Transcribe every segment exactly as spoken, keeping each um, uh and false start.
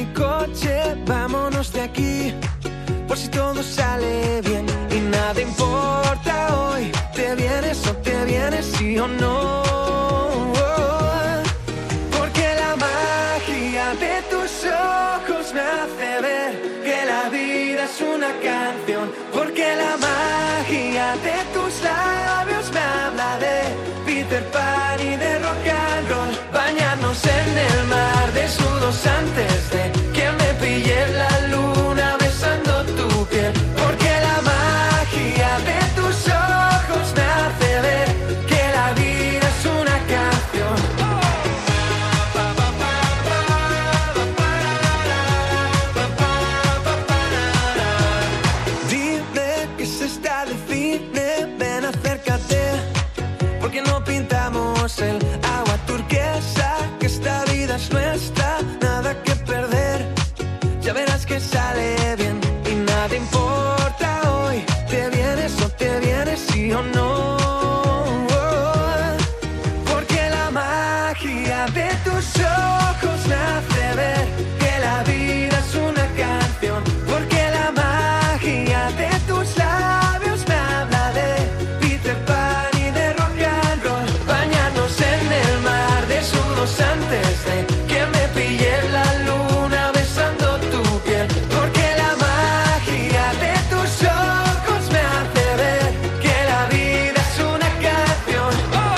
mi coche, vámonos de aquí, por si todo sale bien. Y nada importa hoy, te vienes o te vienes, sí o no. Porque la magia de tus ojos me hace ver que la vida es una canción. Porque la magia de tus labios me habla de Peter Pan y de rock and roll. Bañarnos en el mar desnudos antes de que me pille la luna besando tu piel. Porque la magia de tus ojos me hace ver que la vida es una canción. Dime que se está de cine, ven acércate, porque no pintamos el agua turquesa, que esta vida es nuestra, nada que perder, ya verás que sale bien. Y nada importa hoy, te vienes o te vienes, sí o no. Porque la magia de tus ojos me hace ver que la vida es una canción. Porque la magia de tus labios me habla de Peter Pan y de rock and roll. Bañarnos en el mar desnudos antes de que me pille la luna besando tu piel. Porque la magia de tus ojos me hace ver que la vida es una canción.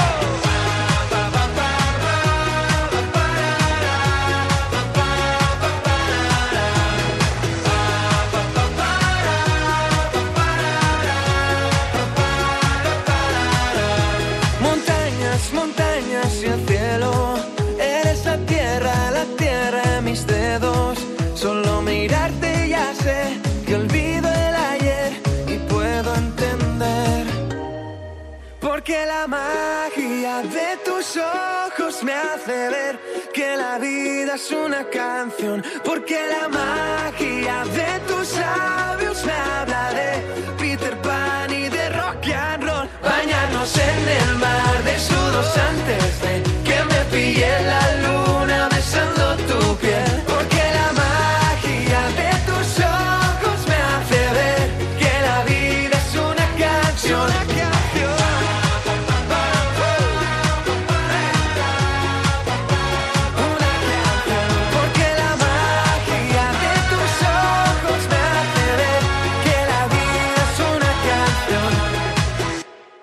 Montañas, montañas y el cielo, eres la tierra, la tierra en mis dedos. Solo mirarte ya sé que olvido el ayer y puedo entender. Porque la magia de tus ojos me hace ver que la vida es una canción. Porque la magia de tus labios me habla de Peter Pan y de rock and roll. Bañarnos en el mar desnudos antes de que me pille la luna besando tu